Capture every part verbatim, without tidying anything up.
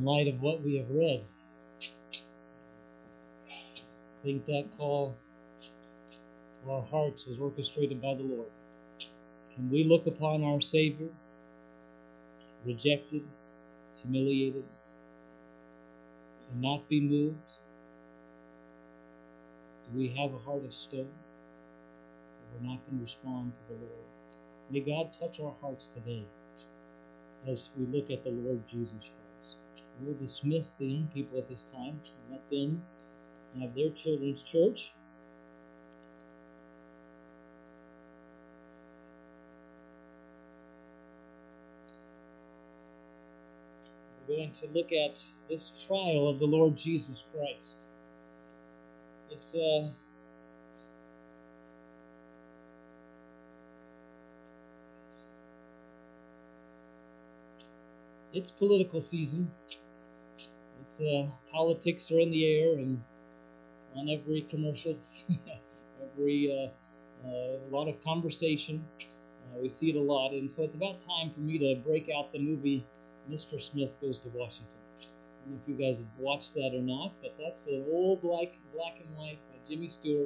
in light of what we have read. I think that call to our hearts was orchestrated by the Lord. Can we look upon our Savior, rejected, humiliated, and not be moved? Do we have a heart of stone? Or we're not going to respond to the Lord? May God touch our hearts today as we look at the Lord Jesus Christ. We'll dismiss the young people at this time and let them have their children's church. We're going to look at this trial of the Lord Jesus Christ. It's uh, it's political season. It's uh, politics are in the air and on every commercial, every uh, uh, a lot of conversation. Uh, we see it a lot, and so it's about time for me to break out the movie Mister Smith Goes to Washington. I don't know if you guys have watched that or not, but that's an old black black and white by Jimmy Stewart,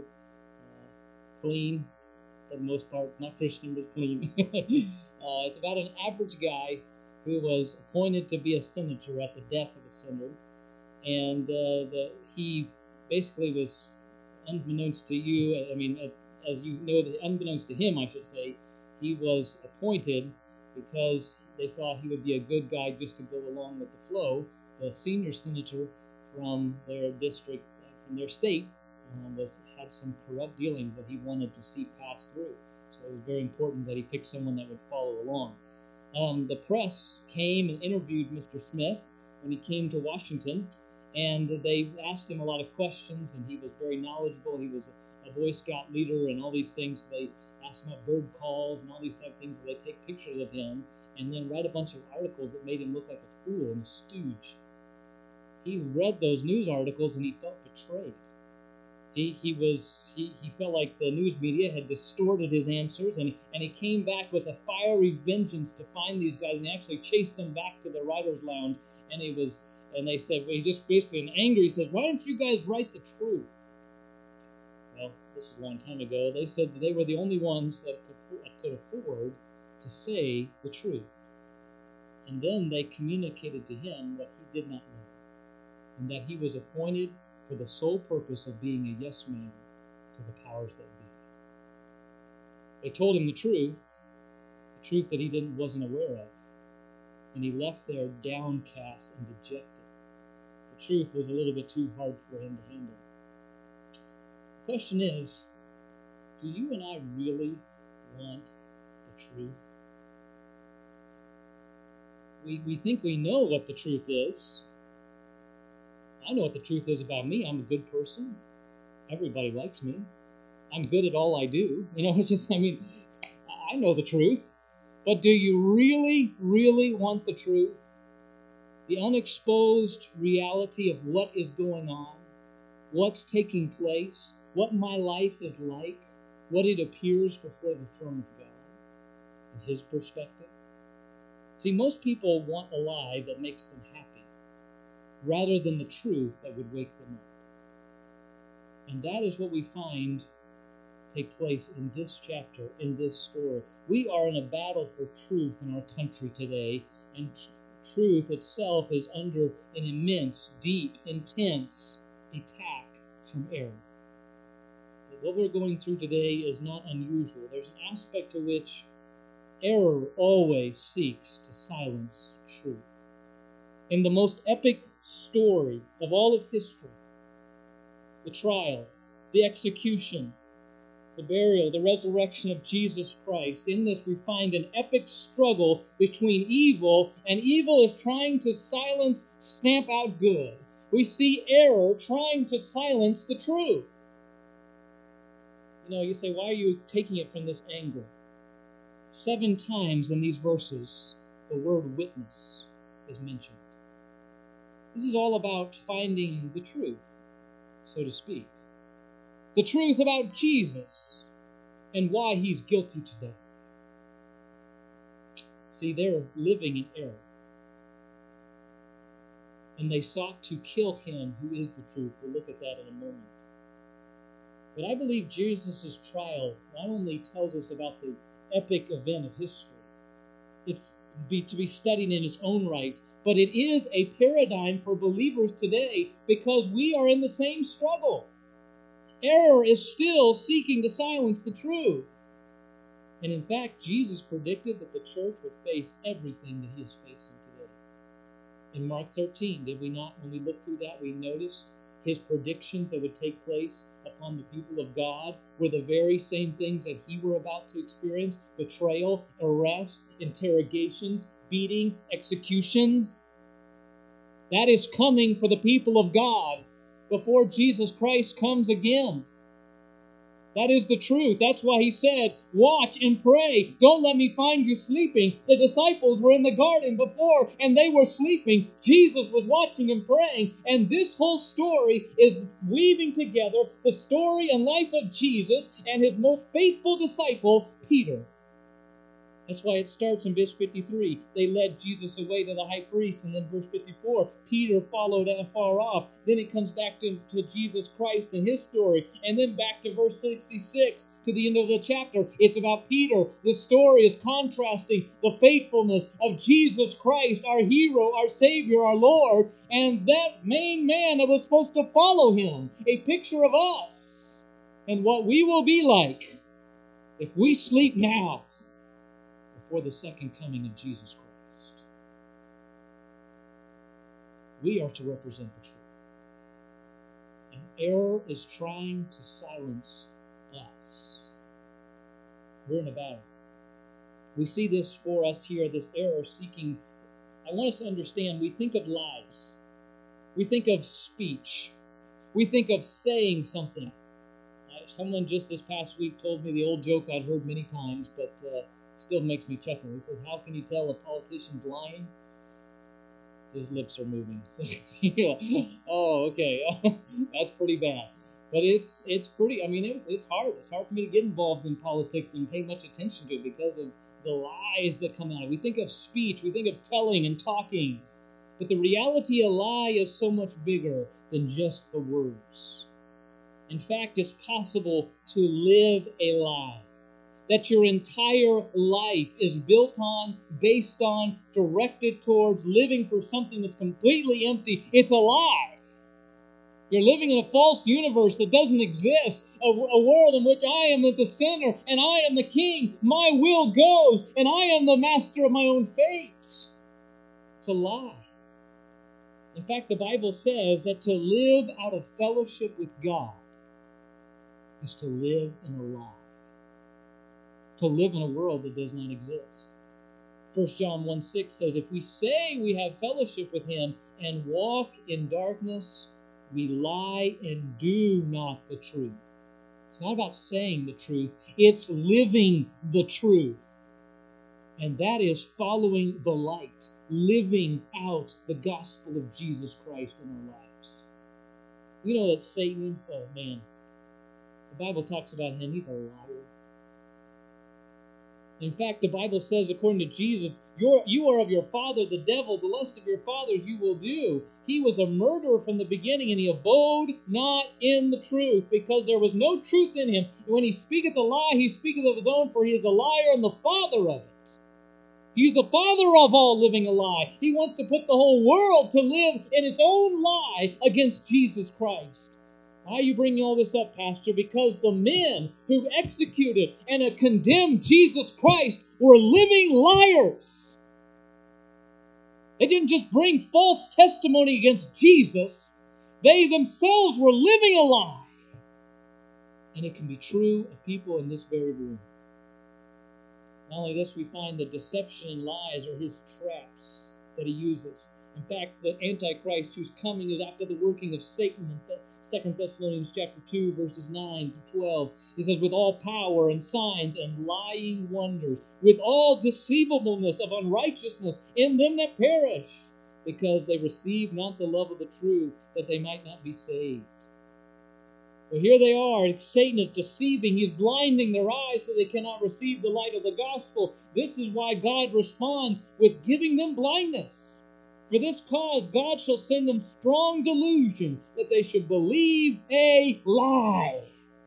uh, clean for the most part, not Christian but clean. uh, it's about an average guy who was appointed to be a senator at the death of a senator, and uh, the, he basically was, unbeknownst to you, I mean, as you know, unbeknownst to him, I should say, he was appointed because they thought he would be a good guy just to go along with the flow. The senior senator from their district, from their state, um, was had some corrupt dealings that he wanted to see passed through. So it was very important that he picked someone that would follow along. Um, the press came and interviewed Mister Smith when he came to Washington, and they asked him a lot of questions, and he was very knowledgeable. He was a Boy Scout leader and all these things. They asked him about bird calls and all these type of things. They take pictures of him and then write a bunch of articles that made him look like a fool and a stooge. He read those news articles and he felt betrayed. He he was he, he felt like the news media had distorted his answers, and, and he came back with a fiery vengeance to find these guys, and he actually chased them back to the writer's lounge, and he was and they said, well, he just basically in anger, he says, why don't you guys write the truth? Well, this was a long time ago. They said that they were the only ones that could, that could afford to say the truth. And then they communicated to him what he did not know, and that he was appointed for the sole purpose of being a yes man to the powers that be. They told him the truth, the truth that he didn't wasn't aware of, and he left there downcast and dejected. The truth was a little bit too hard for him to handle. The question is, do you and I really want the truth? We, we think we know what the truth is. I know what the truth is about me. I'm a good person. Everybody likes me. I'm good at all I do. You know, it's just, I mean, I know the truth. But do you really, really want the truth? The unexposed reality of what is going on, what's taking place, what my life is like, what it appears before the throne of God, in His perspective. See, most people want a lie that makes them happy, rather than the truth that would wake them up. And that is what we find take place in this chapter, in this story. We are in a battle for truth in our country today, and tr- truth itself is under an immense, deep, intense attack from error. But what we're going through today is not unusual. There's an aspect to which error always seeks to silence truth. In the most epic story of all of history, the trial, the execution, the burial, the resurrection of Jesus Christ, in this we find an epic struggle between evil, and evil is trying to silence, stamp out good. We see error trying to silence the truth. You know, you say, why are you taking it from this angle? Seven times in these verses, the word witness is mentioned. This is all about finding the truth, so to speak. The truth about Jesus and why He's guilty today. See, they're living in error. and they sought to kill him who is the truth. We'll look at that in a moment. But I believe Jesus' trial not only tells us about the epic event of history, it's be, to be studied in its own right, but it is a paradigm for believers today because we are in the same struggle. Error is still seeking to silence the truth. And in fact, Jesus predicted that the church would face everything that he is facing today. In Mark thirteen, did we not, when we looked through that, we noticed his predictions that would take place upon the people of God were the very same things that he were about to experience: betrayal, arrest, interrogations, beating, execution. That is coming for the people of God before Jesus Christ comes again. That is the truth. That's why he said, watch and pray. Don't let me find you sleeping. The disciples were in the garden before and they were sleeping. Jesus was watching and praying. And this whole story is weaving together the story and life of Jesus and his most faithful disciple, Peter. That's why it starts in verse fifty-three. They led Jesus away to the high priest. And then verse fifty-four, Peter followed afar off. Then it comes back to, to Jesus Christ and his story. And then back to verse sixty-six, to the end of the chapter. It's about Peter. The story is contrasting the faithfulness of Jesus Christ, our hero, our Savior, our Lord, and that main man that was supposed to follow him. A picture of us and what we will be like if we sleep now before the second coming of Jesus Christ. We are to represent the truth. And error is trying to silence us. We're in a battle. We see this for us here, this error seeking. I want us to understand, we think of lies. We think of speech. We think of saying something. Someone just this past week told me the old joke I'd heard many times, but uh, still makes me chuckle. He says, how can you tell a politician's lying? His lips are moving. So, yeah. Oh, okay. That's pretty bad. But it's it's pretty, I mean, it's, it's hard. It's hard for me to get involved in politics and pay much attention to it because of the lies that come out. We think of speech. We think of telling and talking. But the reality of a lie is so much bigger than just the words. In fact, it's possible to live a lie. That your entire life is built on, based on, directed towards living for something that's completely empty. It's a lie. You're living in a false universe that doesn't exist. A, a world in which I am the center and I am the king. My will goes and I am the master of my own fate. It's a lie. In fact, the Bible says that to live out of fellowship with God is to live in a lie. To live in a world that does not exist. First John one six says, if we say we have fellowship with him and walk in darkness, we lie and do not the truth. It's not about saying the truth, it's living the truth. And that is following the light, living out the gospel of Jesus Christ in our lives. We know that Satan, oh man, the Bible talks about him, he's a liar. In fact, the Bible says, according to Jesus, you're, you are of your father, the devil. The lust of your fathers you will do. He was a murderer from the beginning, and he abode not in the truth, because there was no truth in him. And when he speaketh a lie, he speaketh of his own, for he is a liar and the father of it. He's the father of all living a lie. He wants to put the whole world to live in its own lie against Jesus Christ. Why are you bringing all this up, Pastor? Because the men who executed and condemned Jesus Christ were living liars. They didn't just bring false testimony against Jesus. They themselves were living a lie. And it can be true of people in this very room. Not only this, we find that deception and lies are his traps that he uses. In fact, the Antichrist who's coming is after the working of Satan. In Second Thessalonians chapter two, verses nine to twelve. He says, with all power and signs and lying wonders, with all deceivableness of unrighteousness in them that perish, because they receive not the love of the truth, that they might not be saved. Well, here they are. Satan is deceiving. He's blinding their eyes so they cannot receive the light of the gospel. This is why God responds with giving them blindness. For this cause God shall send them strong delusion, that they should believe a lie.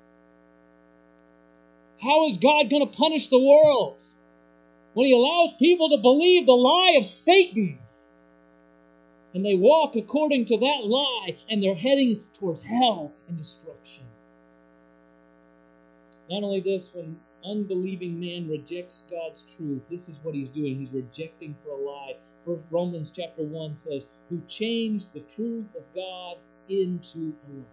How is God going to punish the world? When He allows people to believe the lie of Satan. And they walk according to that lie, and they're heading towards hell and destruction. Not only this, when unbelieving man rejects God's truth, this is what he's doing. He's rejecting for a lie. First Romans chapter one says, who changed the truth of God into a lie.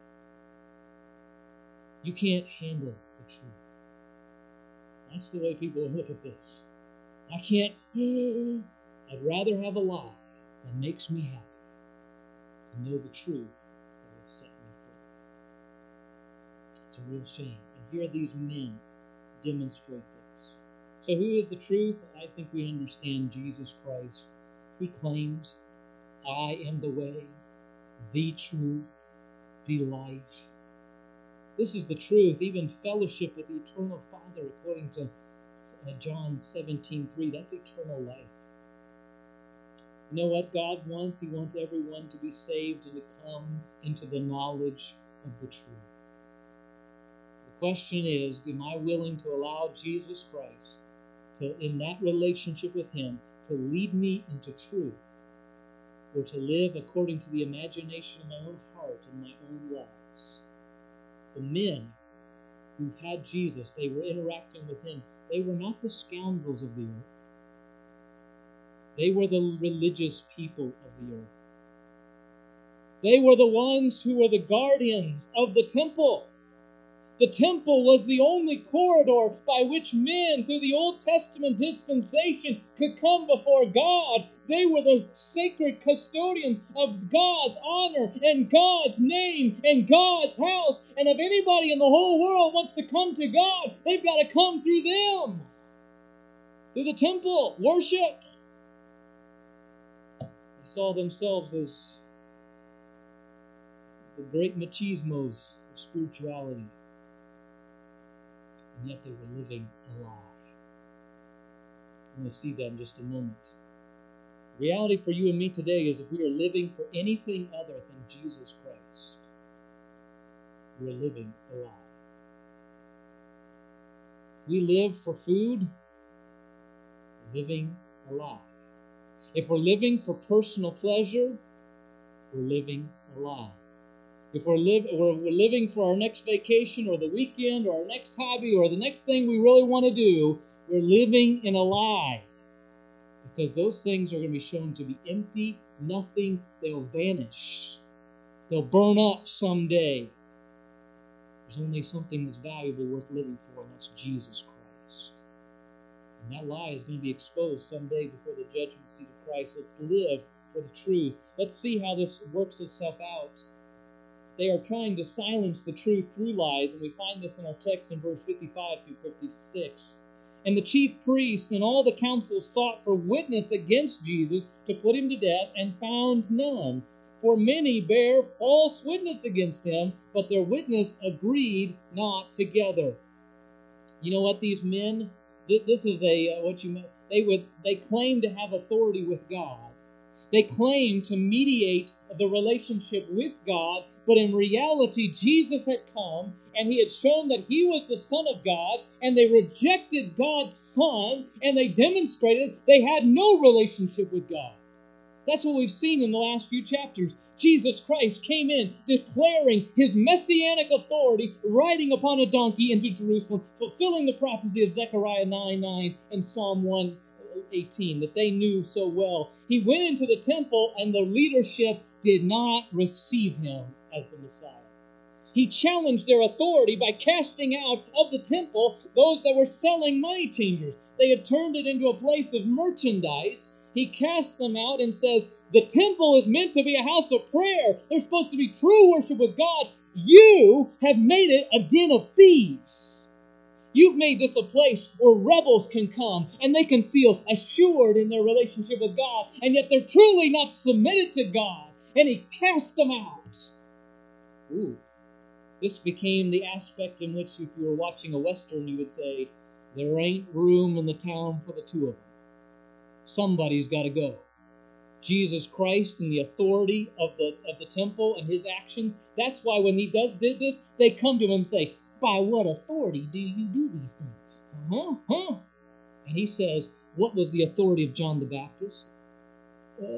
You can't handle the truth. That's the way people look at this. I can't, I'd rather have a lie that makes me happy to know the truth that will set me free. It's a real shame. And here these men demonstrate this. So who is the truth? I think we understand Jesus Christ. He claimed, I am the way, the truth, the life. This is the truth, even fellowship with the eternal Father, according to John seventeen three. That's eternal life. You know what God wants? He wants everyone to be saved and to come into the knowledge of the truth. The question is, am I willing to allow Jesus Christ to, in that relationship with Him, to lead me into truth, or to live according to the imagination of my own heart and my own laws? The men who had Jesus, they were interacting with Him. They were not the scoundrels of the earth. They were the religious people of the earth. They were the ones who were the guardians of the temple. The temple was the only corridor by which men through the Old Testament dispensation could come before God. They were the sacred custodians of God's honor and God's name and God's house. And if anybody in the whole world wants to come to God, they've got to come through them. Through the temple, worship. They saw themselves as the great machismos of spirituality. And yet they were living a lie. I'm going to see that in just a moment. The reality for you and me today is if we are living for anything other than Jesus Christ, we are living a lie. If we live for food, we're living a lie. If we're living for personal pleasure, we're living a lie. If we're, live, we're, we're living for our next vacation or the weekend or our next hobby or the next thing we really want to do, we're living in a lie. Because those things are going to be shown to be empty, nothing, they'll vanish. They'll burn up someday. There's only something that's valuable worth living for, and that's Jesus Christ. And that lie is going to be exposed someday before the judgment seat of Christ. Let's live for the truth. Let's see how this works itself out. They are trying to silence the truth through lies, and we find this in our text in verse fifty-five through fifty-six. And the chief priest and all the council sought for witness against Jesus to put him to death, and found none. For many bare false witness against him, but their witness agreed not together. You know what, these men, this is a, what you, they would, they claim to have authority with God. They claim to mediate the relationship with God, but in reality, Jesus had come, and He had shown that He was the Son of God, and they rejected God's Son, and they demonstrated they had no relationship with God. That's what we've seen in the last few chapters. Jesus Christ came in declaring His messianic authority, riding upon a donkey into Jerusalem, fulfilling the prophecy of Zechariah nine nine and Psalm one eighteen that they knew so well. He went into the temple, and the leadership did not receive Him as the Messiah. He challenged their authority by casting out of the temple those that were selling money changers. They had turned it into a place of merchandise. He cast them out and says, the temple is meant to be a house of prayer. There's supposed to be true worship with God. You have made it a den of thieves. You've made this a place where rebels can come and they can feel assured in their relationship with God, and yet they're truly not submitted to God. And He cast them out. Ooh. This became the aspect in which, if you were watching a Western, you would say, there ain't room in the town for the two of them. Somebody's got to go. Jesus Christ and the authority of the of the temple and his actions. That's why when he does, did this, they come to him and say, by what authority do you do these things? Huh? Huh? And he says, what was the authority of John the Baptist? Uh,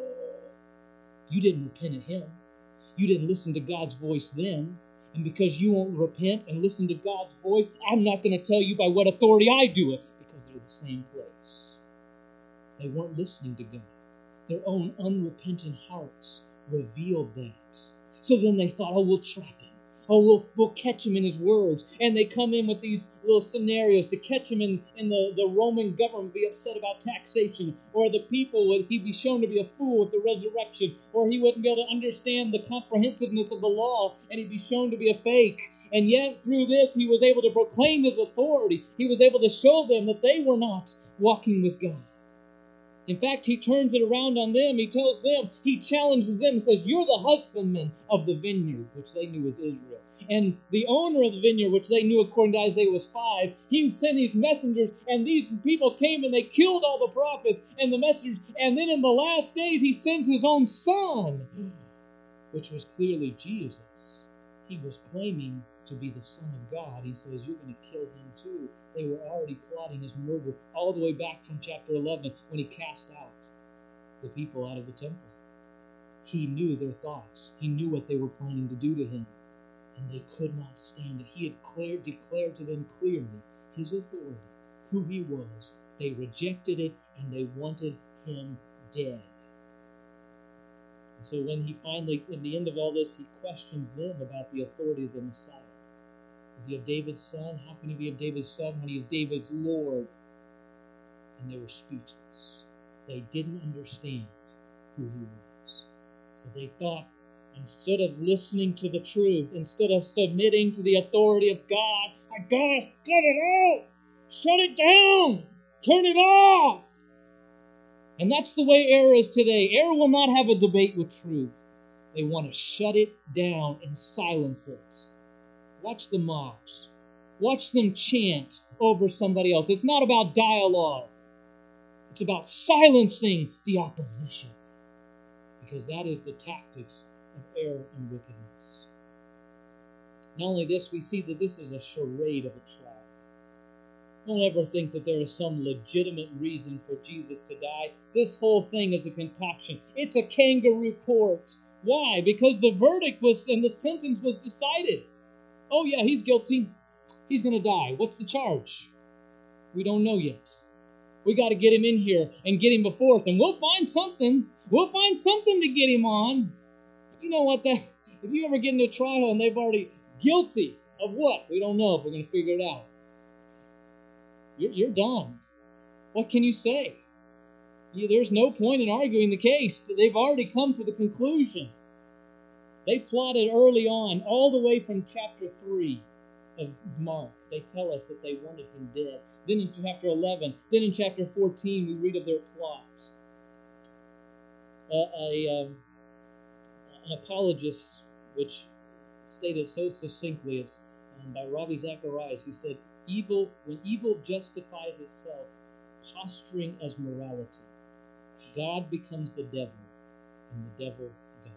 you didn't repent of him. You didn't listen to God's voice then. And because you won't repent and listen to God's voice, I'm not going to tell you by what authority I do it, because they're the same place. They weren't listening to God. Their own unrepentant hearts revealed that. So then they thought, oh, we'll trap him. Oh, we'll, we'll catch him in his words. And they come in with these little scenarios to catch him in, in the, the Roman government be upset about taxation. Or the people, would he be shown to be a fool with the resurrection. Or he wouldn't be able to understand the comprehensiveness of the law, and he'd be shown to be a fake. And yet, through this, he was able to proclaim his authority. He was able to show them that they were not walking with God. In fact, he turns it around on them. He tells them, he challenges them and says, you're the husbandmen of the vineyard, which they knew was Israel. And the owner of the vineyard, which they knew according to Isaiah was five, he sent these messengers, and these people came and they killed all the prophets and the messengers. And then in the last days, he sends his own son, which was clearly Jesus. He was claiming to be the Son of God. He says, you're going to kill him too. They were already plotting his murder all the way back from chapter eleven when he cast out the people out of the temple. He knew their thoughts. He knew what they were planning to do to him, and they could not stand it. He had declared, declared to them clearly his authority, who he was. They rejected it, and they wanted him dead. And so when he finally, in the end of all this, he questions them about the authority of the Messiah. Is he of David's son? How can he be of David's son when he's David's Lord? And they were speechless. They didn't understand who he was. So they thought, instead of listening to the truth, instead of submitting to the authority of God, I gotta get it out! Shut it down! Turn it off! And that's the way error is today. Error will not have a debate with truth. They want to shut it down and silence it. Watch the mobs. Watch them chant over somebody else. It's not about dialogue. It's about silencing the opposition. Because that is the tactics of error and wickedness. Not only this, we see that this is a charade of a trap. Don't ever think that there is some legitimate reason for Jesus to die. This whole thing is a concoction. It's a kangaroo court. Why? Because the verdict was and the sentence was decided. Oh yeah, he's guilty. He's going to die. What's the charge? We don't know yet. We got to get him in here and get him before us, and we'll find something. We'll find something to get him on. You know what? That if you ever get into a trial and they've already guilty of what? We don't know, if we're going to figure it out. You're, you're done. What can you say? You, there's no point in arguing the case. They've already come to the conclusion. They plotted early on, all the way from chapter three of Mark. They tell us that they wanted him dead. Then in chapter eleven, then in chapter fourteen, we read of their plots. Uh, a, um, an apologist, which stated so succinctly, is um, by Ravi Zacharias. He said, "Evil, when evil justifies itself, posturing as morality, God becomes the devil, and the devil God."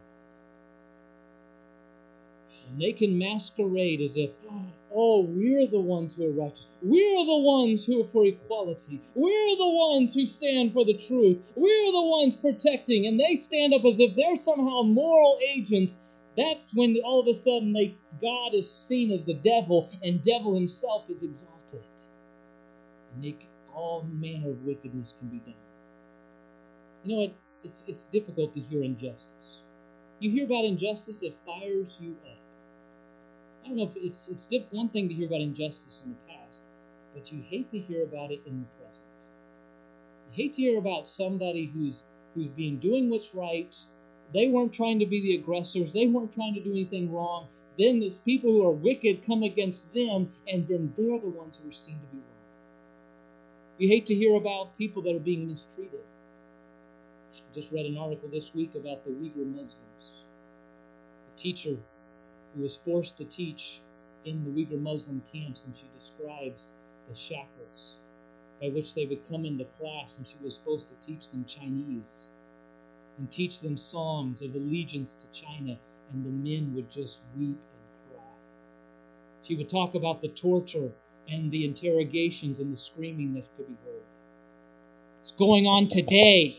And they can masquerade as if, oh, we're the ones who are righteous. We're the ones who are for equality. We're the ones who stand for the truth. We're the ones protecting. And they stand up as if they're somehow moral agents. That's when all of a sudden they, God is seen as the devil, and devil himself is exalted. And they, all manner of wickedness can be done. You know what? It's, it's difficult to hear injustice. You hear about injustice, it fires you up. I don't know if it's it's diff- one thing to hear about injustice in the past, but you hate to hear about it in the present. You hate to hear about somebody who's who's been doing what's right. They weren't trying to be the aggressors. They weren't trying to do anything wrong. Then these people who are wicked come against them, and then they're the ones who are seen to be wrong. You hate to hear about people that are being mistreated. I just read an article this week about the Uyghur Muslims. A teacher who was forced to teach in the Uyghur Muslim camps, and she describes the shackles by which they would come into class, and she was supposed to teach them Chinese. and teach them songs of allegiance to China, and the men would just weep and cry. She would talk about the torture and the interrogations and the screaming that could be heard. It's going on today.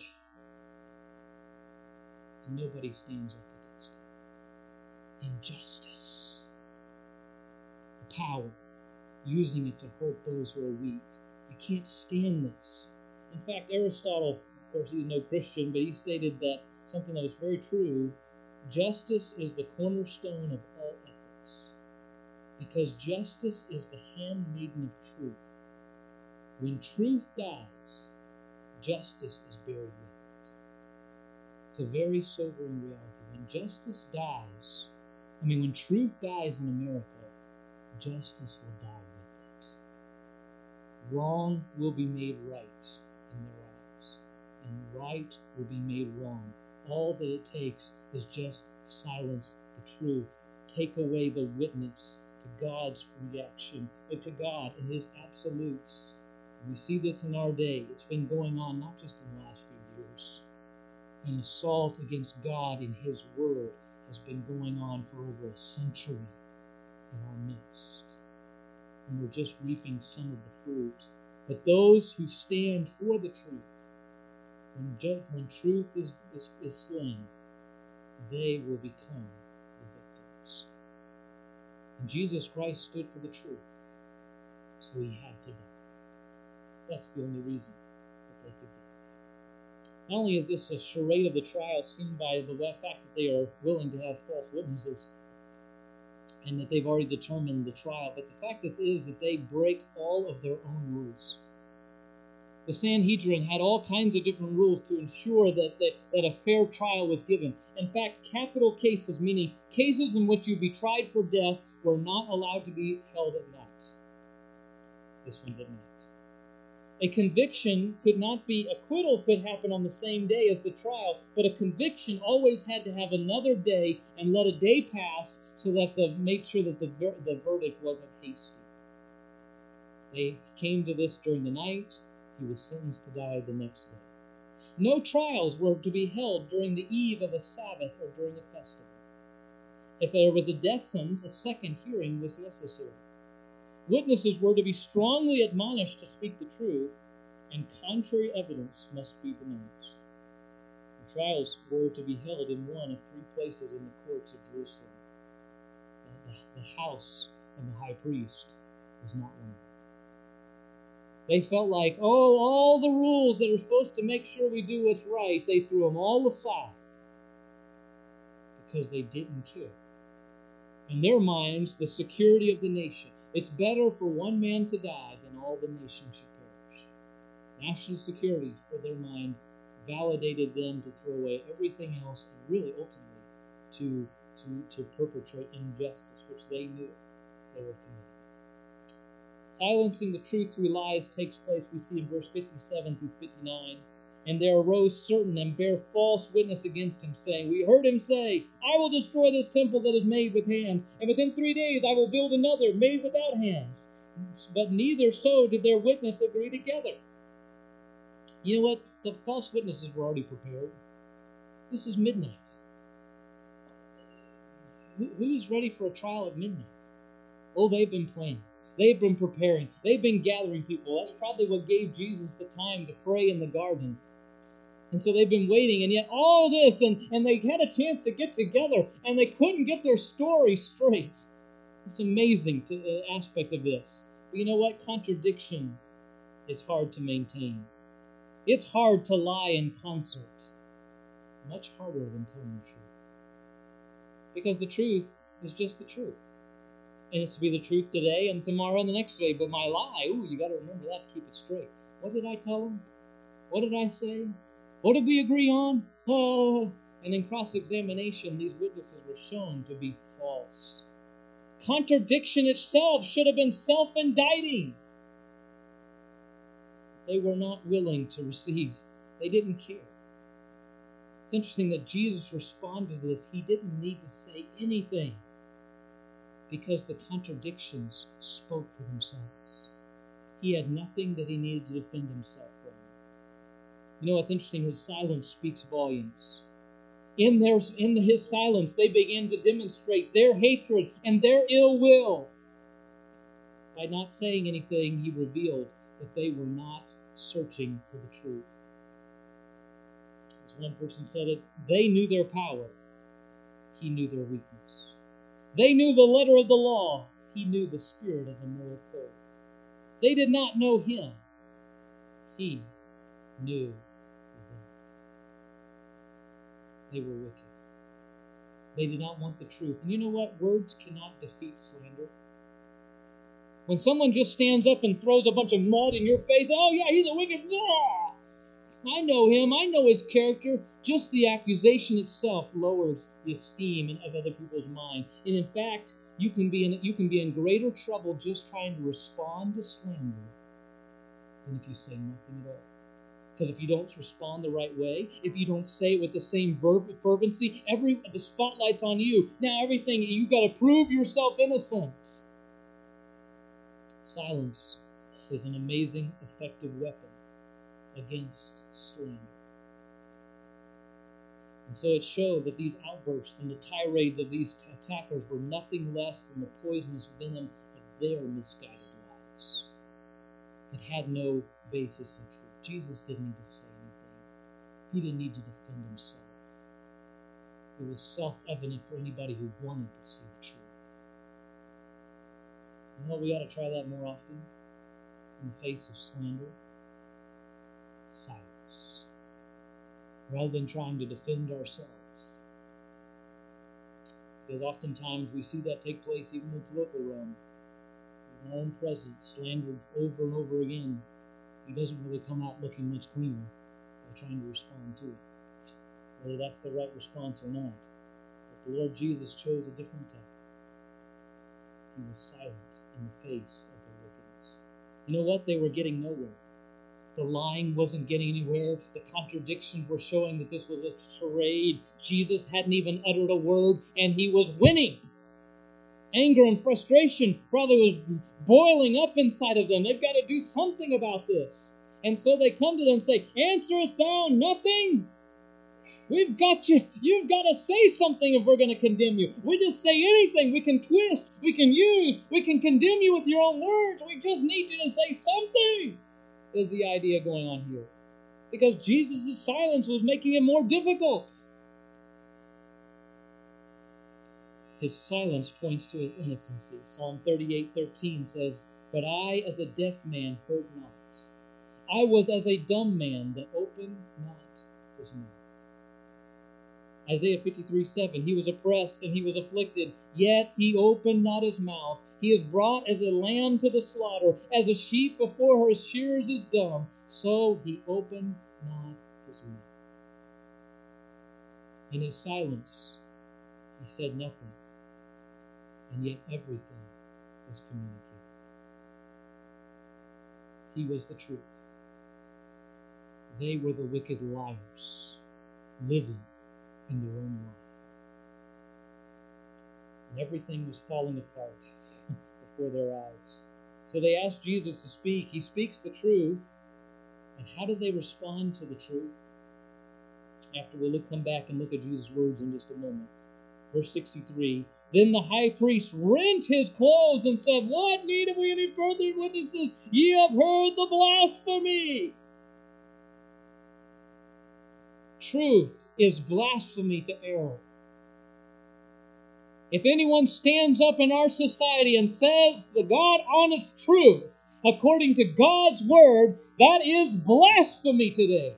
And nobody stands up against it. Injustice. The power. Using it to hurt those who are weak. You can't stand this. In fact, Aristotle, of course, he's no Christian, but he stated that something that was very true. Justice is the cornerstone of all ethics. Because justice is the handmaiden of truth. When truth dies, justice is buried with it. It's a very sobering reality. When justice dies, I mean, when truth dies in America, justice will die with it. Wrong will be made right in their eyes, and right will be made wrong. All that it takes is just silence the truth, take away the witness to God's reaction, to God and His absolutes. And we see this in our day. It's been going on not just in the last few years. An assault against God and His Word has been going on for over a century in our midst. And we're just reaping some of the fruit. But those who stand for the truth, when, ju- when truth is, is, is slain, they will become the victims. And Jesus Christ stood for the truth, so He had to die. That's the only reason that they could die. Not only is this a charade of the trial seen by the fact that they are willing to have false witnesses and that they've already determined the trial, but the fact that is that they break all of their own rules. The Sanhedrin had all kinds of different rules to ensure that, that, that a fair trial was given. In fact, capital cases, meaning cases in which you'd be tried for death, were not allowed to be held at night. This one's at night. A conviction could not be, acquittal could happen on the same day as the trial, but a conviction always had to have another day and let a day pass so that the made sure that the, ver, the verdict wasn't hasty. They came to this during the night. He was sentenced to die the next day. No trials were to be held during the eve of a Sabbath or during a festival. If there was a death sentence, a second hearing was necessary. Witnesses were to be strongly admonished to speak the truth, and contrary evidence must be denounced. The trials were to be held in one of three places in the courts of Jerusalem. The, the house of the high priest was not one of them. They felt like, oh, all the rules that are supposed to make sure we do what's right, they threw them all aside because they didn't care. In their minds, the security of the nation. It's better for one man to die than all the nation should perish. National security, for their mind, validated them to throw away everything else and really ultimately to, to, to perpetrate injustice, which they knew they were committing. Silencing the truth through lies takes place, we see in verse fifty-seven through fifty-nine. And there arose certain and bare false witness against him, saying, We heard him say, I will destroy this temple that is made with hands, and within three days I will build another made without hands. But neither so did their witness agree together. You know what? The false witnesses were already prepared. This is midnight. Who's ready for a trial at midnight? Oh, they've been planning. They've been preparing. They've been gathering people. That's probably what gave Jesus the time to pray in the garden. And so they've been waiting, and yet all this, and, and they had a chance to get together, and they couldn't get their story straight. It's amazing to the aspect of this. But you know what? Contradiction is hard to maintain. It's hard to lie in concert. Much harder than telling the truth. Because the truth is just the truth. And it's to be the truth today and tomorrow and the next day. But my lie, ooh, you got to remember that, keep it straight. What did I tell them? What did I say? What did we agree on? Oh. And in cross-examination, these witnesses were shown to be false. Contradiction itself should have been self-indicting. They were not willing to receive. They didn't care. It's interesting that Jesus responded to this. He didn't need to say anything because the contradictions spoke for themselves. He had nothing that he needed to defend himself from. You know what's interesting? His silence speaks volumes. In, their, in his silence, they begin to demonstrate their hatred and their ill will. By not saying anything, he revealed that they were not searching for the truth. As one person said it, they knew their power. He knew their weakness. They knew the letter of the law. He knew the spirit of the moral code. They did not know him. He knew them. They were wicked. They did not want the truth. And you know what? Words cannot defeat slander. When someone just stands up and throws a bunch of mud in your face, oh yeah, he's a wicked... Blah! I know him. I know his character. Just the accusation itself lowers the esteem of other people's mind. And in fact, you can be in you can be in greater trouble just trying to respond to slander than if you say nothing at all. Because if you don't respond the right way, if you don't say it with the same verb, fervency, every the spotlight's on you. Now everything, you got to prove yourself innocent. Silence is an amazing, effective weapon against slander. And so it showed that these outbursts and the tirades of these t- attackers were nothing less than the poisonous venom of their misguided lives. It had no basis in truth. Jesus didn't need to say anything. He didn't need to defend himself. It was self-evident for anybody who wanted to see the truth. You know what? We ought to try that more often in the face of slander. Silence. Rather than trying to defend ourselves. Because oftentimes we see that take place even in the political realm. In our own president, slandered over and over again. He doesn't really come out looking much cleaner by trying to respond to it. Whether that's the right response or not. But the Lord Jesus chose a different tactic. He was silent in the face of their wickedness. You know what? They were getting nowhere. The lying wasn't getting anywhere. The contradictions were showing that this was a charade. Jesus hadn't even uttered a word, and he was winning. Anger and frustration probably was boiling up inside of them. They've got to do something about this. And so they come to them and say, answer us thou nothing. We've got you. You've got to say something if we're going to condemn you. We just say anything. We can twist. We can use. We can condemn you with your own words. We just need you to say something, is the idea going on here. Because Jesus' silence was making it more difficult. His silence points to his innocency. Psalm thirty-eight thirteen says, but I, as a deaf man, heard not. I was as a dumb man that opened not his mouth. Isaiah fifty-three seven, he was oppressed and he was afflicted, yet he opened not his mouth. He is brought as a lamb to the slaughter, as a sheep before her shearers is dumb, so he opened not his mouth. In his silence, he said nothing, and yet everything was communicated. He was the truth. They were the wicked liars, living in their own life. And everything was falling apart before their eyes. So they asked Jesus to speak. He speaks the truth. And how did they respond to the truth? After we'll look, come back and look at Jesus' words in just a moment. Verse sixty-three, then the high priest rent his clothes and said, what need have we any further witnesses? Ye have heard the blasphemy. Truth is blasphemy to error. If anyone stands up in our society and says the God-honest truth according to God's word, that is blasphemy today.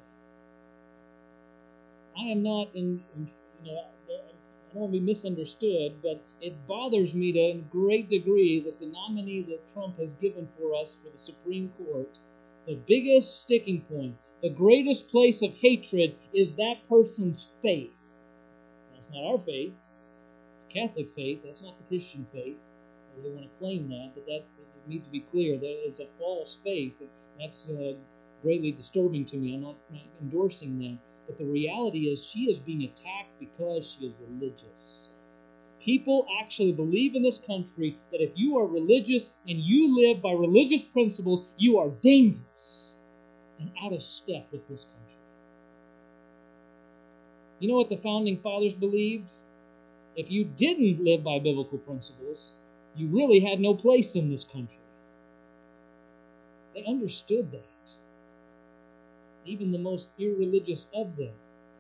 I am not in, in you know, I don't want to be misunderstood, but it bothers me to a great degree that the nominee that Trump has given for us for the Supreme Court, the biggest sticking point, the greatest place of hatred is that person's faith. That's not our faith. It's Catholic faith. That's not the Christian faith. They want to claim that, but that needs to be clear. That is a false faith. That's uh, greatly disturbing to me. I'm not, not endorsing that. But the reality is she is being attacked because she is religious. People actually believe in this country that if you are religious and you live by religious principles, you are dangerous and out of step with this country. You know what the founding fathers believed? If you didn't live by biblical principles, you really had no place in this country. They understood that. Even the most irreligious of them,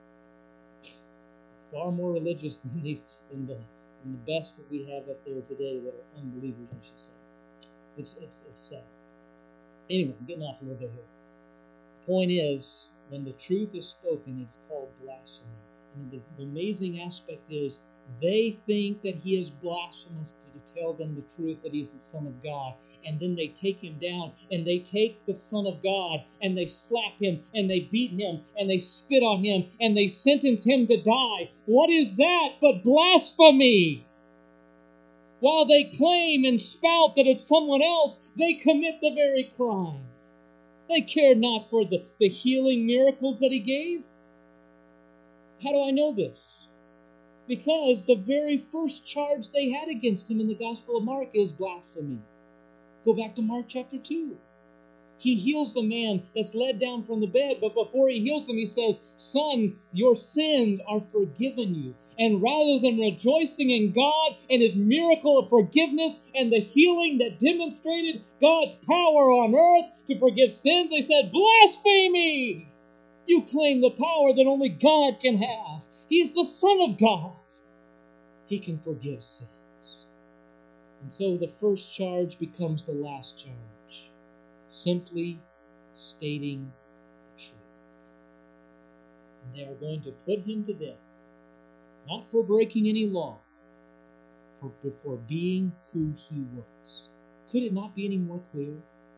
far more religious than these, than the, than the best that we have up there today that are unbelievers, I should say. It's, it's, it's sad. Anyway, I'm getting off a little bit here. The point is, when the truth is spoken, it's called blasphemy. And the, the amazing aspect is, they think that he is blasphemous to tell them the truth that he's the Son of God. And then they take him down, and they take the Son of God, and they slap him, and they beat him, and they spit on him, and they sentence him to die. What is that but blasphemy? While they claim and spout that it's someone else, they commit the very crime. They cared not for the, the healing miracles that he gave. How do I know this? Because the very first charge they had against him in the Gospel of Mark is blasphemy. Go back to Mark chapter two. He heals the man that's led down from the bed, but before he heals him, he says, "Son, your sins are forgiven you." And rather than rejoicing in God and his miracle of forgiveness and the healing that demonstrated God's power on earth to forgive sins, they said, "Blasphemy! You claim the power that only God can have. He's the Son of God. He can forgive sins." And so the first charge becomes the last charge, simply stating the truth. And they are going to put him to death, not for breaking any law, for, but for being who he was. Could it not be any more clear?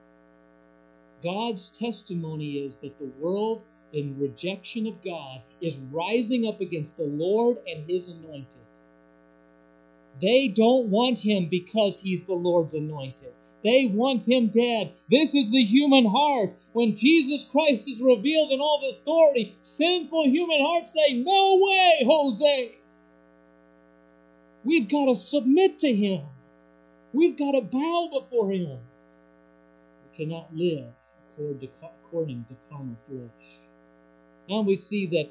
God's testimony is that the world, in rejection of God, is rising up against the Lord and his anointed. They don't want him because he's the Lord's anointed. They want him dead. This is the human heart. When Jesus Christ is revealed in all his authority, sinful human hearts say, "No way, Jose." We've got to submit to him. We've got to bow before him. We cannot live according to carnal flesh. Now we see that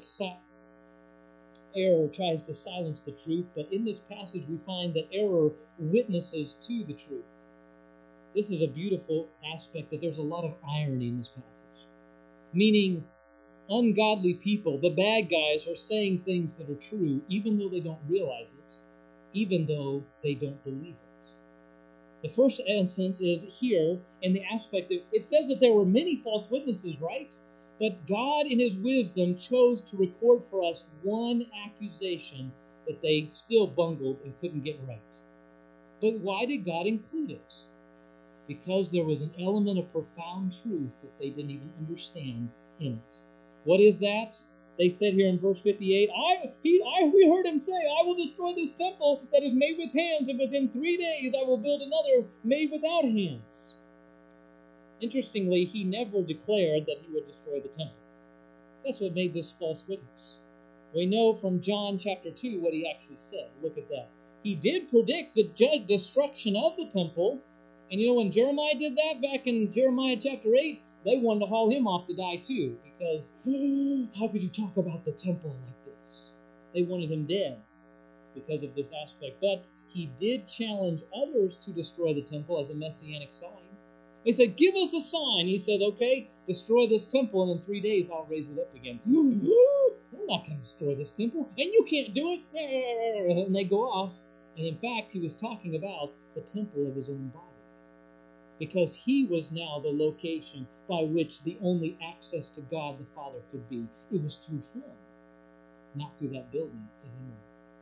error tries to silence the truth, but in this passage we find that error witnesses to the truth. This is a beautiful aspect, that there's a lot of irony in this passage. Meaning, ungodly people, the bad guys, are saying things that are true, even though they don't realize it, even though they don't believe it. The first instance is here in the aspect of, it says that there were many false witnesses, right? But God, in his wisdom, chose to record for us one accusation that they still bungled and couldn't get right. But why did God include it? Because there was an element of profound truth that they didn't even understand in it. What is that? They said here in verse fifty-eight, I, he, I, we heard him say, "I will destroy this temple that is made with hands, and within three days I will build another made without hands." Interestingly, he never declared that he would destroy the temple. That's what made this false witness. We know from John chapter two what he actually said. Look at that. He did predict the destruction of the temple. And you know, when Jeremiah did that back in Jeremiah chapter eight, they wanted to haul him off to die too. Because, oh, how could you talk about the temple like this? They wanted him dead because of this aspect. But he did challenge others to destroy the temple as a messianic sign. They said, "Give us a sign." He said, "Okay, destroy this temple, and in three days I'll raise it up again." "I'm not going to destroy this temple, and you can't do it." And they go off. And in fact, he was talking about the temple of his own body. Because he was now the location by which the only access to God the Father could be. It was through him, not through that building anymore.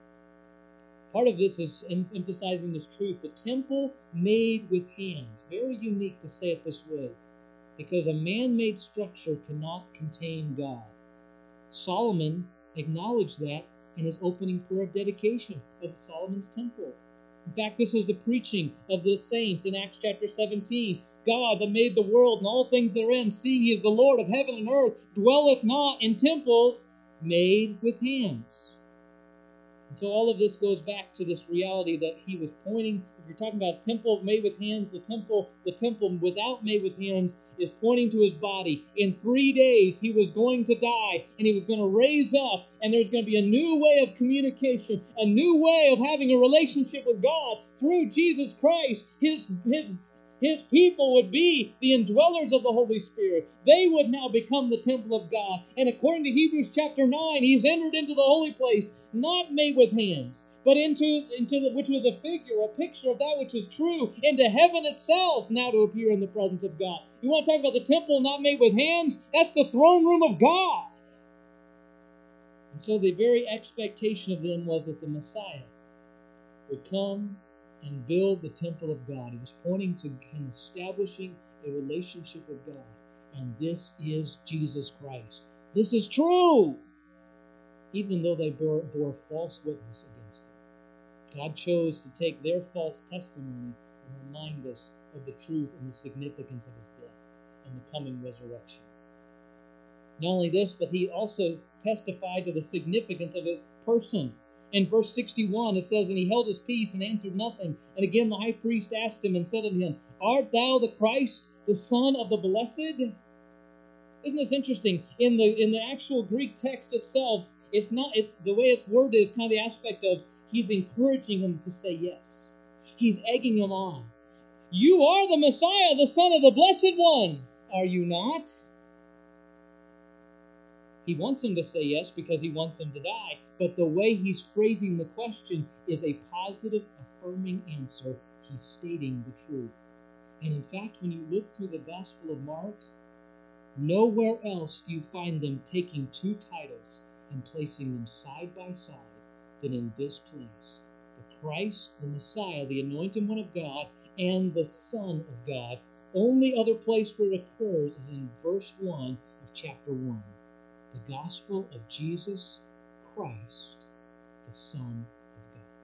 Part of this is em- emphasizing this truth. The temple made with hands. Very unique to say it this way. Because a man-made structure cannot contain God. Solomon acknowledged that in his opening prayer of dedication of Solomon's temple. In fact, this was the preaching of the saints in Acts chapter seventeen. God that made the world and all things therein, seeing he is the Lord of heaven and earth, dwelleth not in temples made with hands. And so all of this goes back to this reality that he was pointing if you're talking about temple made with hands, the temple, the temple without made with hands is pointing to his body. In three days, he was going to die, and he was going to raise up, and there's going to be a new way of communication, a new way of having a relationship with God through Jesus Christ. His, his, his people would be the indwellers of the Holy Spirit. They would now become the temple of God. And according to Hebrews chapter nine, he's entered into the holy place, not made with hands, but into, into the, which was a figure, a picture of that which is true, into heaven itself, now to appear in the presence of God. You want to talk about the temple not made with hands? That's the throne room of God. And so the very expectation of them was that the Messiah would come and build the temple of God. He was pointing to him establishing a relationship with God. And this is Jesus Christ. This is true, even though they bore, bore false witness against him. God chose to take their false testimony and remind us of the truth and the significance of his death and the coming resurrection. Not only this, but he also testified to the significance of his person. In verse sixty-one, it says, "And he held his peace and answered nothing. And again the high priest asked him and said unto him, Art thou the Christ, the Son of the Blessed?" Isn't this interesting? In the in the actual Greek text itself, it's not. It's the way it's worded is kind of the aspect of he's encouraging him to say yes. He's egging him on. You are the Messiah, the Son of the Blessed One, are you not? He wants him to say yes because he wants him to die. But the way he's phrasing the question is a positive, affirming answer. He's stating the truth. And in fact, when you look through the Gospel of Mark, nowhere else do you find them taking two titles and placing them side by side than in this place. The Christ, the Messiah, the Anointed One of God, and the Son of God. Only other place where it occurs is in verse one of chapter one. The gospel of Jesus Christ, the Son of God.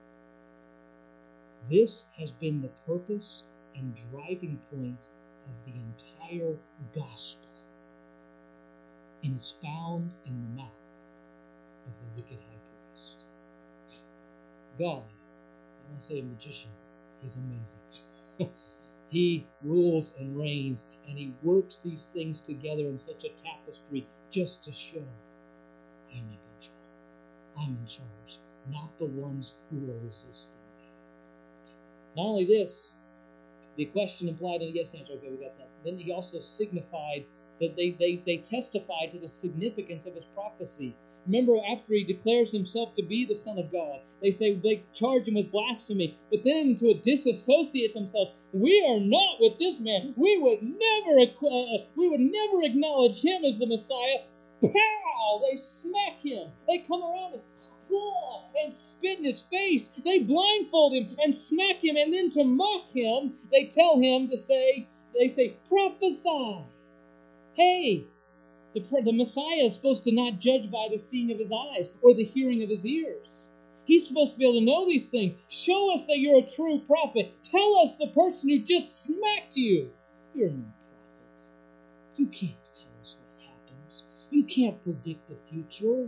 This has been the purpose and driving point of the entire gospel. And it's found in the mouth of the wicked high priest. God, I want to say a magician, he's amazing. He rules and reigns, and he works these things together in such a tapestry just to show, I'm in control. I'm in charge, not the ones who are resisting me. Not only this, the question implied in the yes answer, okay, we got that. Then he also signified that they, they, they testified to the significance of his prophecy. Remember, after he declares himself to be the Son of God, they say they charge him with blasphemy, but then to disassociate themselves, we are not with this man. We would never, uh, we would never acknowledge him as the Messiah. Pow! They smack him. They come around and claw and spit in his face. They blindfold him and smack him, and then to mock him, they tell him to say, they say, prophesy. Hey, the, the Messiah is supposed to not judge by the seeing of his eyes or the hearing of his ears. He's supposed to be able to know these things. Show us that you're a true prophet. Tell us the person who just smacked you. You're no prophet. You can't tell us what happens. You can't predict the future.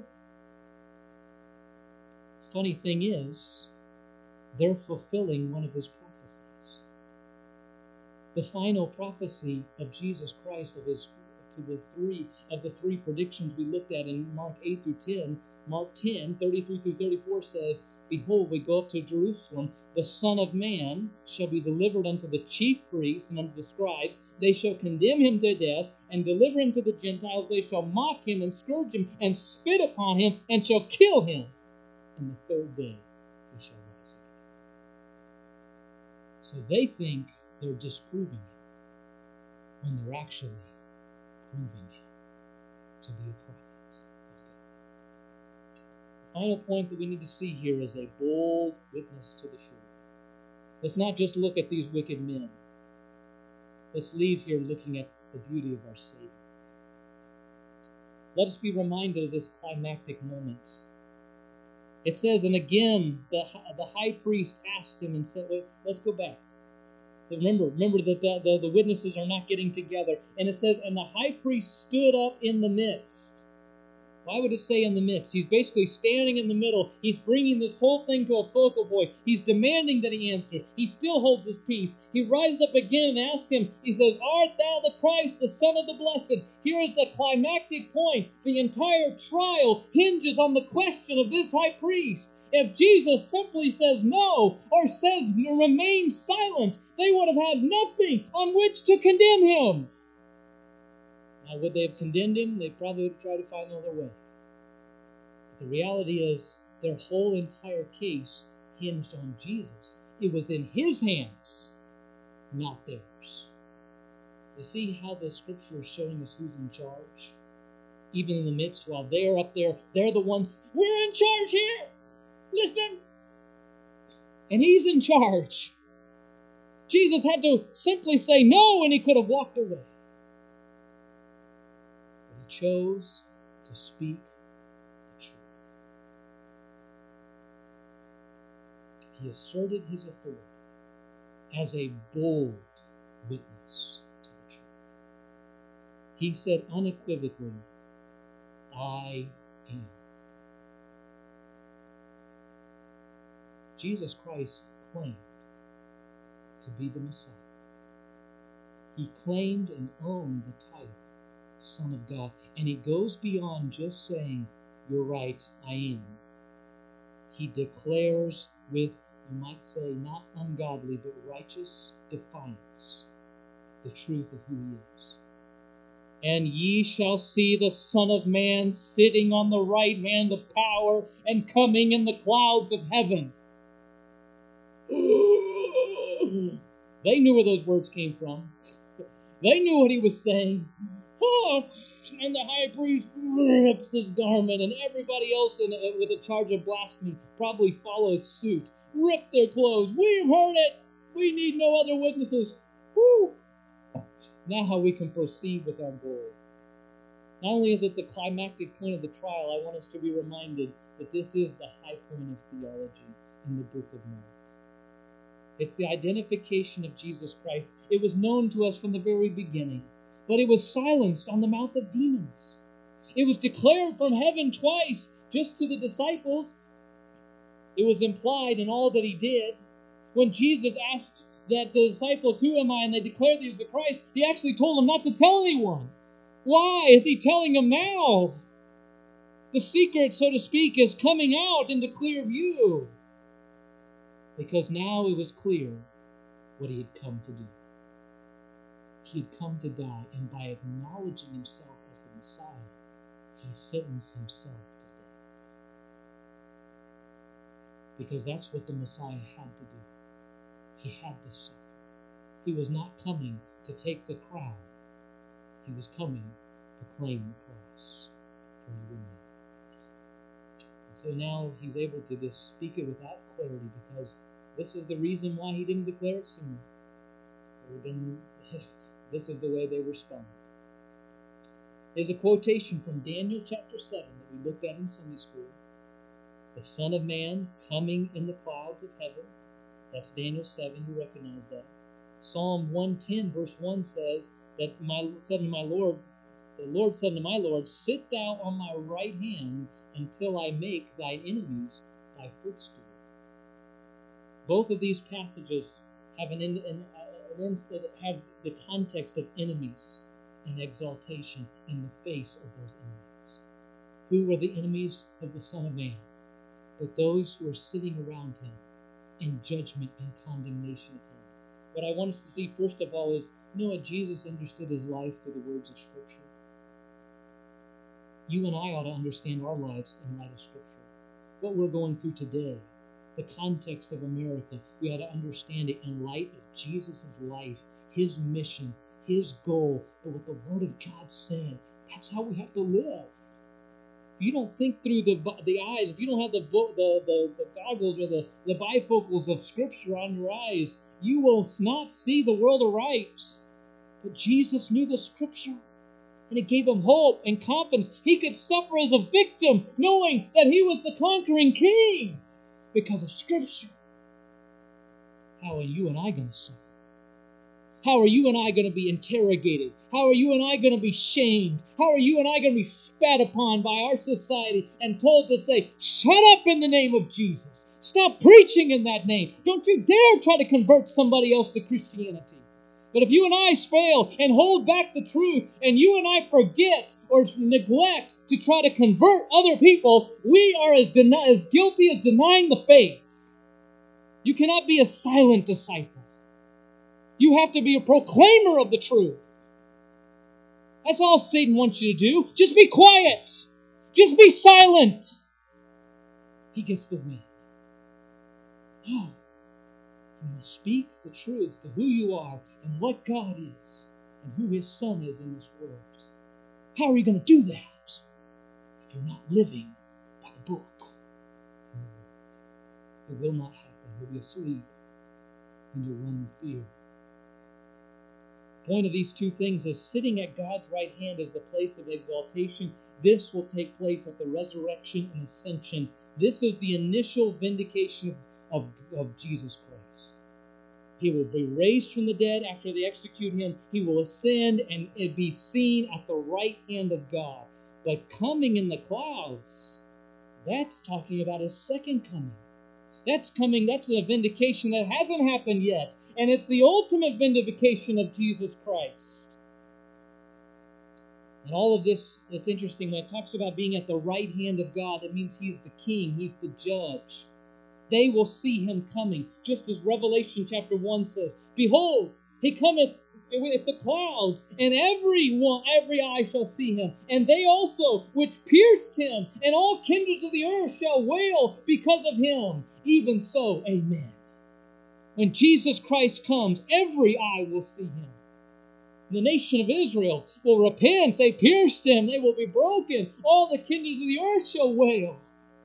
Funny thing is, they're fulfilling one of his prophecies. The final prophecy of Jesus Christ, of his to the three of the three predictions we looked at in Mark eight through ten. Mark ten, thirty-three through thirty-four says, Behold, we go up to Jerusalem. The Son of Man shall be delivered unto the chief priests and unto the scribes. They shall condemn him to death and deliver him to the Gentiles. They shall mock him and scourge him and spit upon him and shall kill him. And the third day he shall rise again. So they think they're disproving it when they're actually proving him to be a prophet of God. The final point that we need to see here is a bold witness to the truth. Let's not just look at these wicked men. Let's leave here looking at the beauty of our Savior. Let us be reminded of this climactic moment. It says, and again, the, the high priest asked him and said, wait, let's go back. Remember, remember that the, the, the witnesses are not getting together. And it says, and the high priest stood up in the midst. Why would it say in the midst? He's basically standing in the middle. He's bringing this whole thing to a focal point. He's demanding that he answer. He still holds his peace. He rises up again and asks him, he says, "Art thou the Christ, the Son of the Blessed?" Here is the climactic point. The entire trial hinges on the question of this high priest. If Jesus simply says no or says remain silent, they would have had nothing on which to condemn him. Now, would they have condemned him? They probably would have tried to find another way. But the reality is, their whole entire case hinged on Jesus. It was in his hands, not theirs. You see how the Scripture is showing us who's in charge? Even in the midst, while they're up there, they're the ones, we're in charge here! Listen! And he's in charge. Jesus had to simply say no, and he could have walked away. He chose to speak the truth. He asserted his authority as a bold witness to the truth. He said unequivocally, "I am." Jesus Christ claimed to be the Messiah. He claimed and owned the title Son of God. And he goes beyond just saying, "You're right, I am." He declares with, you might say, not ungodly, but righteous defiance, the truth of who he is. "And ye shall see the Son of Man sitting on the right hand of power and coming in the clouds of heaven." They knew where those words came from. They knew what he was saying. Oh, and the high priest rips his garment, and everybody else in, uh, with a charge of blasphemy probably follows suit. Rip their clothes. We've heard it. We need no other witnesses. Woo! Now we can proceed with our goal. Not only is it the climactic point of the trial, I want us to be reminded that this is the high point of theology in the book of Mark. It's the identification of Jesus Christ. It was known to us from the very beginning, but it was silenced on the mouth of demons. It was declared from heaven twice, just to the disciples. It was implied in all that he did. When Jesus asked that the disciples, "Who am I?" and they declared that he was the Christ, he actually told them not to tell anyone. Why is he telling them now? The secret, so to speak, is coming out into clear view. Because now it was clear what he had come to do. He had come to die, and by acknowledging himself as the Messiah, he sentenced himself to death. Because that's what the Messiah had to do. He had to suffer. He was not coming to take the crown. He was coming to claim the cross for you and me. So now he's able to just speak it without clarity, because this is the reason why he didn't declare it sooner. Been, this is the way they respond. There's a quotation from Daniel chapter seven that we looked at in Sunday school. The Son of Man coming in the clouds of heaven. That's Daniel seven, you recognize that. Psalm one ten verse one says that my said to my Lord, the Lord said to my Lord, "Sit thou on my right hand until I make thy enemies thy footstool." Both of these passages have an, an, an have the context of enemies and exaltation in the face of those enemies. Who were the enemies of the Son of Man? But those who are sitting around him in judgment and condemnation of him. What I want us to see first of all is, you know what? Jesus understood his life through the words of Scripture. You and I ought to understand our lives in light of Scripture. What we're going through today, the context of America, we ought to understand it in light of Jesus' life, his mission, his goal, but what the Word of God said. That's how we have to live. If you don't think through the the eyes, if you don't have the the, the, the goggles or the, the bifocals of Scripture on your eyes, you will not see the world aright. But Jesus knew the Scripture, and it gave him hope and confidence. He could suffer as a victim, knowing that he was the conquering king because of Scripture. How are you and I going to suffer? How are you and I going to be interrogated? How are you and I going to be shamed? How are you and I going to be spat upon by our society and told to say, shut up in the name of Jesus. Stop preaching in that name. Don't you dare try to convert somebody else to Christianity. But if you and I fail and hold back the truth, and you and I forget or neglect to try to convert other people, we are as, den- as guilty as denying the faith. You cannot be a silent disciple. You have to be a proclaimer of the truth. That's all Satan wants you to do. Just be quiet. Just be silent. He gets the win. Oh, you must speak the truth to who you are and what God is and who His Son is in this world. How are you going to do that if you're not living by the book? It will not happen. You'll be asleep and you'll run in fear. The point of these two things is sitting at God's right hand is the place of exaltation. This will take place at the resurrection and ascension. This is the initial vindication of, of, of Jesus Christ. He will be raised from the dead after they execute Him. He will ascend and be seen at the right hand of God. But coming in the clouds, that's talking about His second coming. That's coming, that's a vindication that hasn't happened yet. And it's the ultimate vindication of Jesus Christ. And all of this, it's interesting, when it talks about being at the right hand of God, that means He's the king, He's the judge. They will see Him coming, just as Revelation chapter one says, behold, He cometh with the clouds, and every one, every eye shall see Him, and they also which pierced Him, and all kindreds of the earth shall wail because of Him. Even so, amen. When Jesus Christ comes, every eye will see Him. The nation of Israel will repent. They pierced Him. They will be broken. All the kindreds of the earth shall wail.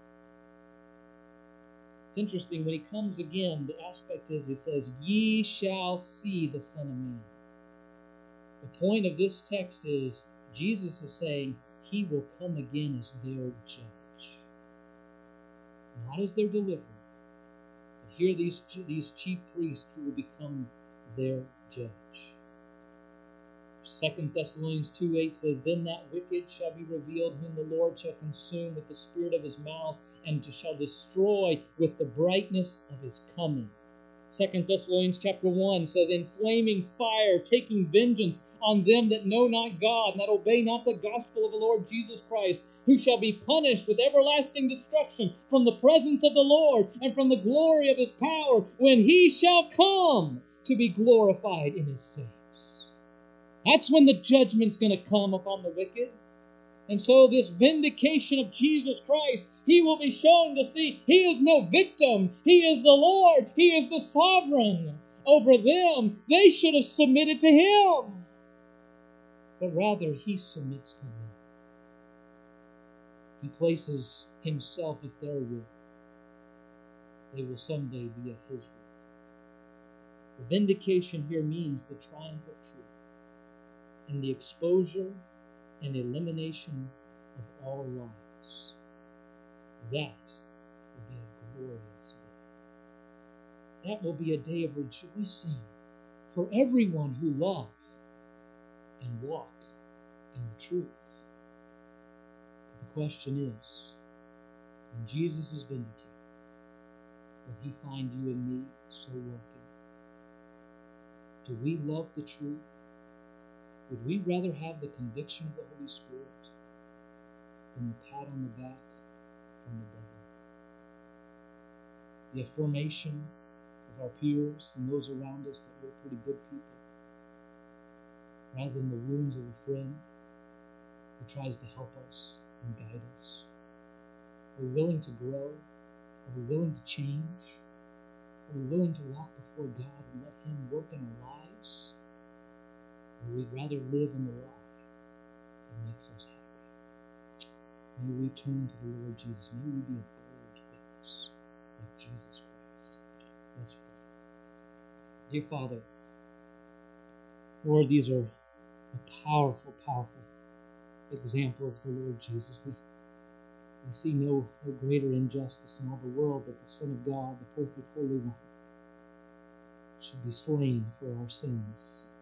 It's interesting, when He comes again, the aspect is, He says, ye shall see the Son of Man. The point of this text is, Jesus is saying He will come again as their judge. Not as their deliverer. Here, these, these chief priests, He will become their judge. Second Thessalonians two eight says, then that wicked shall be revealed, whom the Lord shall consume with the spirit of His mouth, and shall destroy with the brightness of His coming. Second Thessalonians chapter one says, in flaming fire, taking vengeance on them that know not God, and that obey not the gospel of the Lord Jesus Christ, who shall be punished with everlasting destruction from the presence of the Lord and from the glory of His power, when He shall come to be glorified in His saints. That's when the judgment's going to come upon the wicked. And so this vindication of Jesus Christ, He will be shown to see He is no victim. He is the Lord. He is the sovereign over them. They should have submitted to Him. But rather, He submits to them. He places Himself at their will. They will someday be at His will. The vindication here means the triumph of truth and the exposure and elimination of all lies. That will be a glorious day. That will be a day of rejoicing for everyone who love and walk in the truth. The question is, when Jesus is vindicated, will He find you and me so walking? Do we love the truth? Would we rather have the conviction of the Holy Spirit than the pat on the back from the devil? The affirmation of our peers and those around us that we're pretty good people, rather than the wounds of a friend who tries to help us and guide us? Are we willing to grow? Are we willing to change? Are we willing to walk before God and let Him work in our lives? Or we'd rather live in the lie that makes us happy? May we turn to the Lord Jesus. May we be a bold witness like Jesus Christ. Let's pray. Dear Father, Lord, these are a powerful, powerful example of the Lord Jesus. We, we see no, no greater injustice in all the world that the Son of God, the perfect Holy One, should be slain for our sins.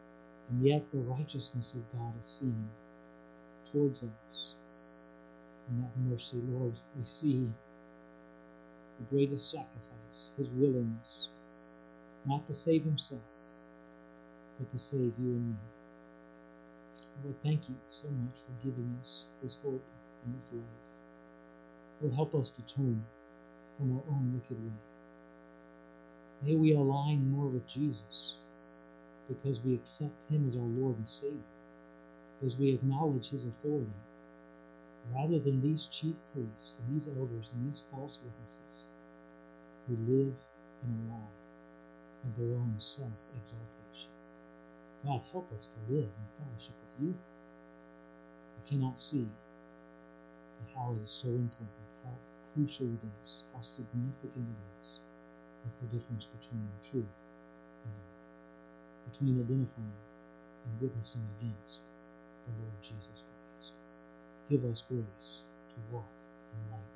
And yet the righteousness of God is seen towards us. In that mercy, Lord, we see the greatest sacrifice, his willingness, not to save himself, but to save you and me. Lord, thank you so much for giving us this hope and this life. Lord, help us to turn from our own wicked way. May we align more with Jesus because we accept him as our Lord and Savior, because we acknowledge his authority, rather than these chief priests and these elders and these false witnesses who live in a lie of their own self-exaltation. God, help us to live in fellowship with you. We cannot see how it is so important, how crucial it is, how significant it is. That's the difference between truth and error, between identifying and witnessing against the Lord Jesus Christ. Give us grace to walk in light